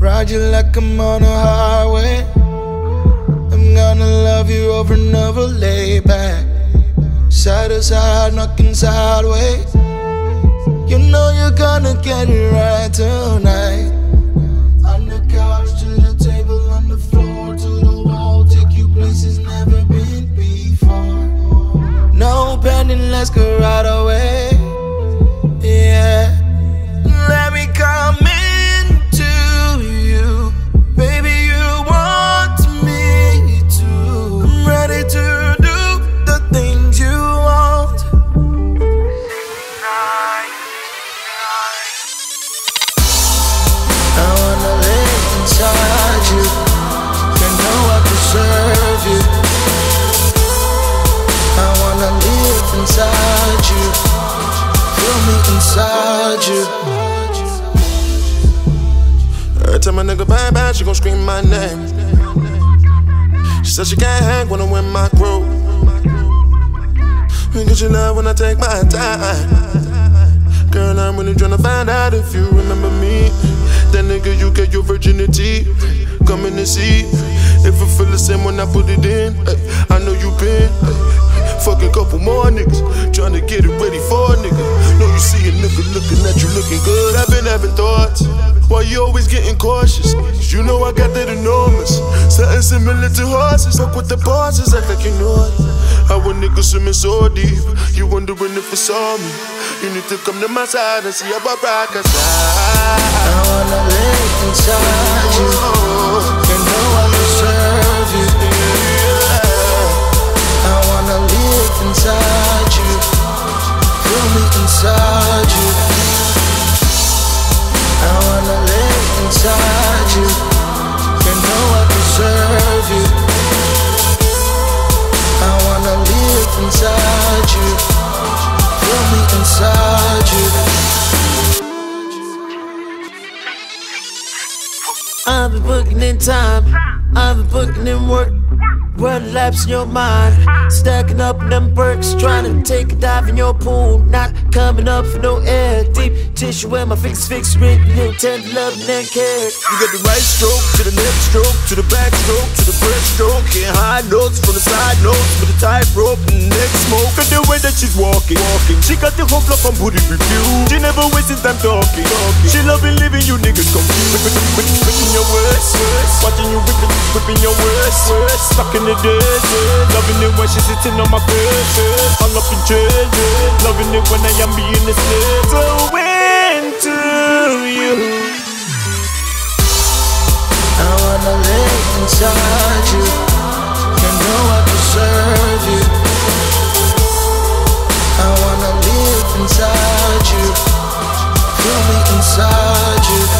ride you like I'm on a highway. I'm gonna love you over and over, lay back, side to side, knocking sideways. You know you're gonna get it right tonight. On the couch, to the table, on the floor, to the wall, take you places never been before. No pending, let's go right away. Yeah, let me come into you, baby. You want me to. I'm ready to do the things you want. I wanna live inside you. You know I deserve you. I wanna live inside you. Feel me inside you. Every time a nigga bang bang, she gon' scream my name. She said she can't hang when I'm with my crew. Because she love when I take my time. Girl, I'm really tryna find out if you remember me. That nigga, you get your virginity. Come in and see if I feel the same when I put it in. Ay, I know you been fuck a couple more niggas, tryna get it ready for a nigga. Know you see a nigga looking at you looking good. I've been having thoughts, why you always getting cautious? Cause you know I got that enormous, something similar to horses. Fuck with the bosses, act like you know it. How a nigga swimming so deep, you wondering if it's on me. You need to come to my side and see how I rock a side. I wanna live inside you. You know I deserve you. I wanna live inside you. Feel me inside you. I wanna live inside you. You know I deserve you. I wanna live inside you. Feel me inside you. I've been putting in time, I've been putting in work. Run laps in your mind, stacking up them perks, trying to take a dive in your pool, not coming up for no air. Deep tissue where my fingers fixed, written in tender love and care. You get the right stroke to the left stroke, to the back stroke, to the breaststroke. Getting high notes from the side notes with a tight rope and neck smoke. And the way that she's walking, she got the whole block from booty review. She never wasting time talking. She loving living you niggas confused. Whipping your words, watching you whipping your words, stuck in the desert. Loving it when she's sitting on my bed, all up in jail. Loving it when I am being a slave. So into you. I wanna live inside you. You know I deserve you. I wanna live inside you. Feel me inside you.